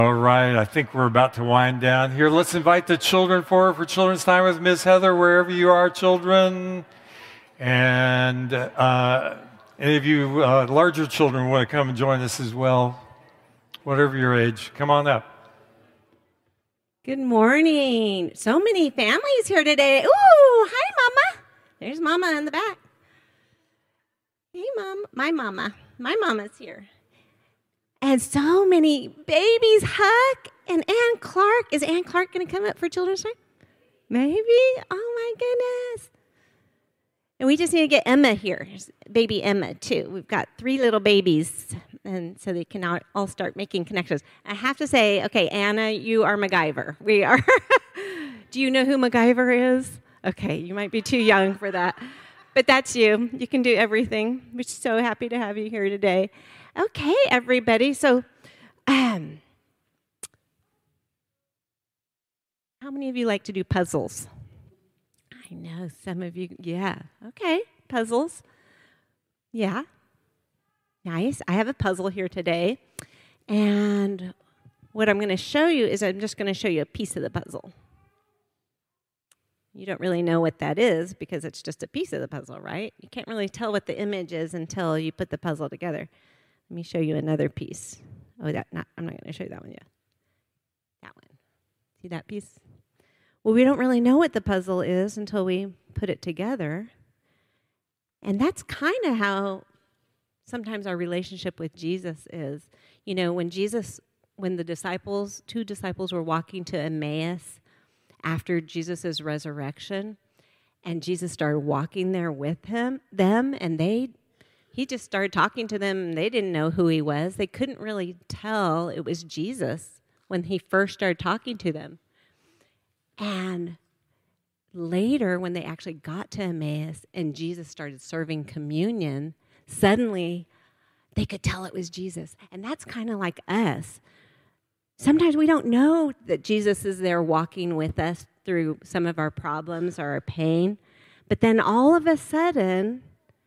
All right, I think we're about to wind down here. Let's invite the children forward for Children's Time with Miss Heather, wherever you are, children. And any of you larger children want to come and join us as well, whatever your age. Come on up. Good morning. So many families here today. Ooh, hi, Mama. There's Mama in the back. Hey, Mom. My Mama's here. And so many babies. Huck and Ann Clark. Is Ann Clark going to come up for Children's Time? Maybe. Oh, my goodness. And we just need to get Emma here. Baby Emma, too. We've got 3 little babies, and so they can all start making connections. I have to say, okay, Anna, you are MacGyver. We are. Do you know who MacGyver is? Okay, you might be too young for that. But that's you. You can do everything. We're so happy to have you here today. Okay, everybody. So, how many of you like to do puzzles? I know some of you, yeah. Okay, puzzles. Yeah. Nice. I have a puzzle here today. And what I'm going to show you is I'm just going to show you a piece of the puzzle. You don't really know what that is because it's just a piece of the puzzle, right? You can't really tell what the image is until you put the puzzle together. Let me show you another piece. Oh, I'm not going to show you that one yet. That one. See that piece? Well, we don't really know what the puzzle is until we put it together. And that's kind of how sometimes our relationship with Jesus is. You know, when the 2 disciples were walking to Emmaus after Jesus' resurrection, and Jesus started walking there with them, and he just started talking to them, and they didn't know who he was. They couldn't really tell it was Jesus when he first started talking to them. And later, when they actually got to Emmaus and Jesus started serving communion, suddenly they could tell it was Jesus. And that's kind of like us. Sometimes we don't know that Jesus is there walking with us through some of our problems or our pain. But then all of a sudden,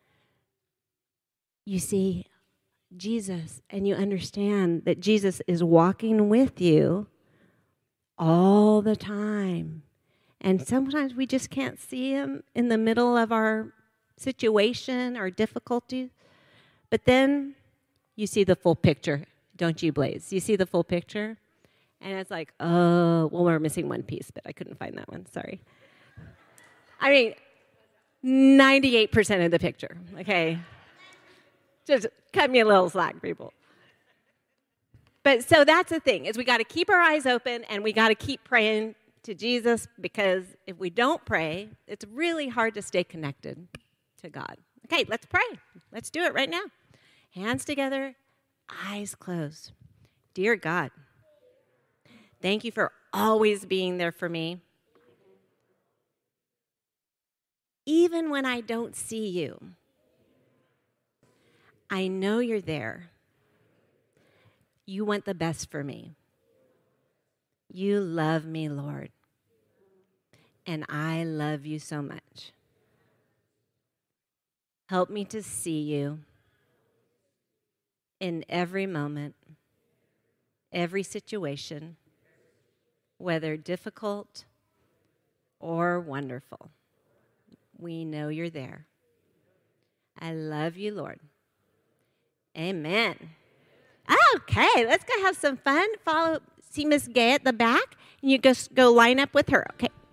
you see Jesus and you understand that Jesus is walking with you all the time. And sometimes we just can't see him in the middle of our situation or difficulty. But then you see the full picture, don't you, Blaze? You see the full picture? And it's like, oh, well, we're missing one piece, but I couldn't find that one. Sorry. I mean, 98% of the picture, okay? Just cut me a little slack, people. But so that's the thing, is we got to keep our eyes open and we got to keep praying to Jesus, because if we don't pray, it's really hard to stay connected to God. Okay, let's pray. Let's do it right now. Hands together, eyes closed. Dear God, thank you for always being there for me. Even when I don't see you, I know you're there. You want the best for me. You love me, Lord. And I love you so much. Help me to see you in every moment, every situation, whether difficult or wonderful. We know you're there. I love you, Lord. Amen. Okay, let's go have some fun. See Miss Gay at the back, and you just go line up with her, okay?